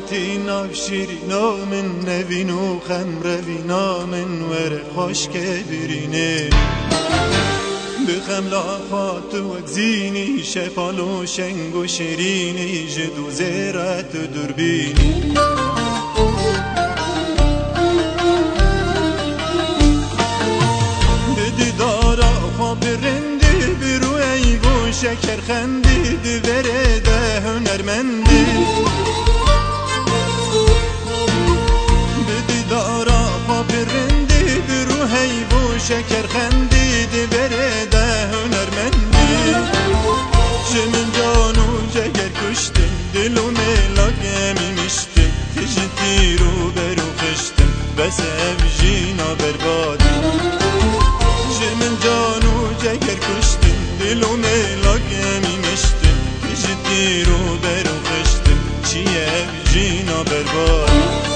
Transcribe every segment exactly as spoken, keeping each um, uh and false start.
هاتی ناو شیرینا من نوینو خمروینا من ور خوش که برینه بخم لافات و زینی شفالو شنگ و شیرینی جدو زیرت دربینی بدیدارا خواب رندی برو ایو شکر خندی دوره ده هنرمندی بدیدارا خواب رندی برو ایو شکر خندی دوره ده هنرمندی جمن جانو جگر کشتم دل و ملاک امیمشتم تجتی رو برو خشتم بس افجینا بربادی جمن جانو جگر کشتم دل و ملاک امیمشتم تجتی رو برو خشتم چی افجینا بربادی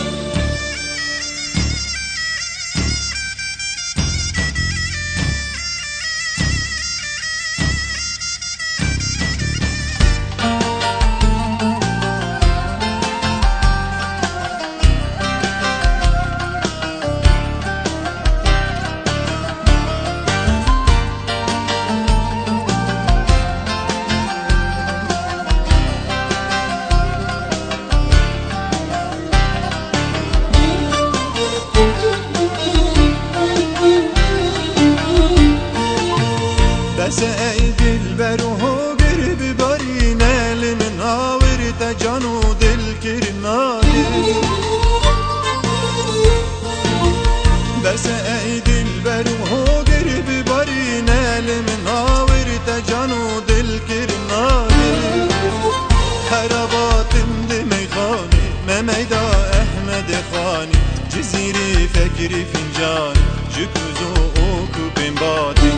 بس ای دلبر و گر بباری نل من آورد جان و دل کرناده بس ای دلبر و گر بباری نل من آورد جان و دل کرناده خراباتم دمی خانی ممیدا احمد خانی جزیری فکری فنجان جکوزو او کوبین بادی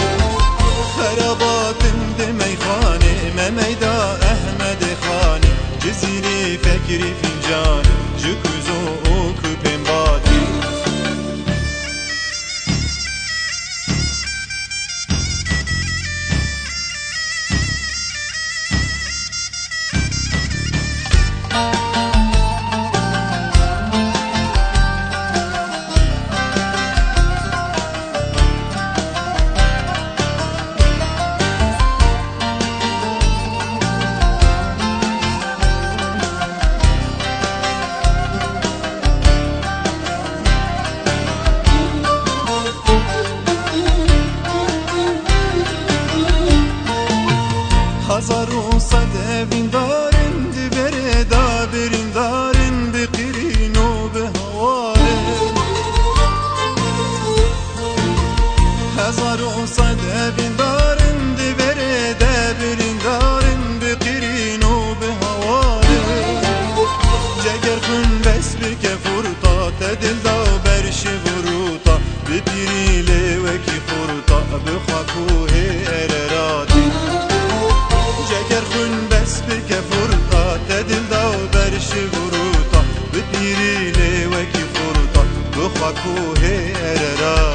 خراباتم دمی خانه ممیدا احمد خانه جزیری فکری فنجان جکوزو او کوپن بادی هزار و صد اوین دارن دبره دا برین دارن بقیرین و به هوارن هزار و صد اوین دارن دبره دا برین دارن بقیرین و به هوارن جگر خون بس بکه فرطا تدل دا برش فروطا بپیری لوکی فرطا بخاکوه ارراتی جگر خون بس بکه فرطا تدل دا برش فروطا بپیری لوکی فرطا بخاکوه ارراتی